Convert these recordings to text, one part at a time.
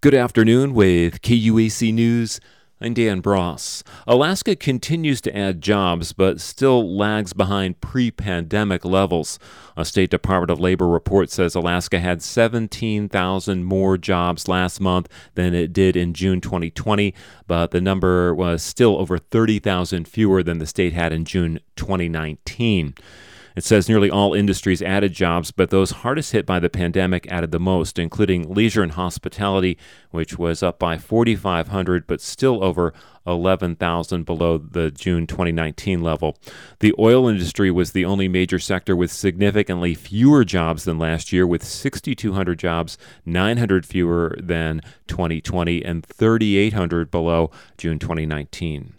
Good afternoon with KUAC News. I'm Dan Bross. Alaska continues to add jobs, but still lags behind pre-pandemic levels. A State Department of Labor report says Alaska had 17,000 more jobs last month than it did in June 2020, but the number was still over 30,000 fewer than the state had in June 2019. It says nearly all industries added jobs, but those hardest hit by the pandemic added the most, including leisure and hospitality, which was up by 4,500, but still over 11,000 below the June 2019 level. The oil industry was the only major sector with significantly fewer jobs than last year, with 6,200 jobs, 900 fewer than 2020, and 3,800 below June 2019.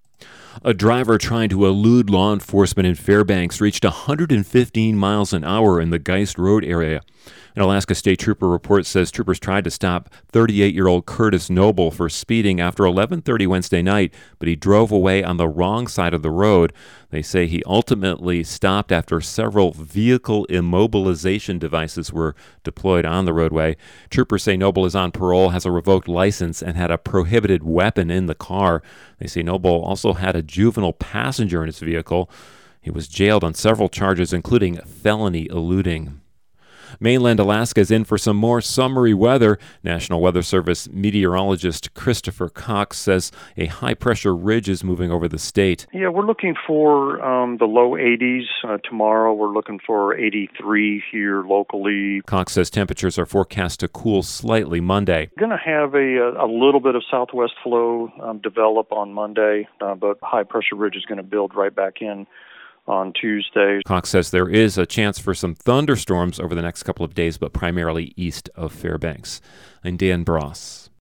A driver trying to elude law enforcement in Fairbanks reached 115 miles an hour in the Geist Road area. An Alaska State Trooper report says troopers tried to stop 38-year-old Curtis Noble for speeding after 11:30 Wednesday night, but he drove away on the wrong side of the road. They say he ultimately stopped after several vehicle immobilization devices were deployed on the roadway. Troopers say Noble is on parole, has a revoked license, and had a prohibited weapon in the car. They say Noble also had a juvenile passenger in his vehicle. He was jailed on several charges, including felony eluding. Mainland Alaska is in for some more summery weather. National Weather Service meteorologist Christopher Cox says a high-pressure ridge is moving over the state. Yeah, we're looking for the low 80s. Tomorrow we're looking for 83 here locally. Cox says temperatures are forecast to cool slightly Monday. We're going to have a little bit of southwest flow develop on Monday, but high-pressure ridge is going to build right back in on Tuesday. Cox says there is a chance for some thunderstorms over the next couple of days, but primarily east of Fairbanks. I'm Dan Bross.